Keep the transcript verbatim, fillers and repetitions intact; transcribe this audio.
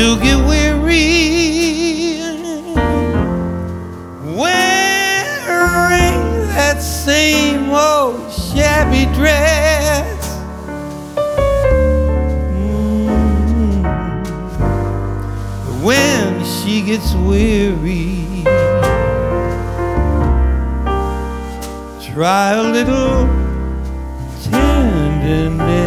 she'll get weary wearing that same old shabby dress. Mm. When she gets weary, try a little tenderness.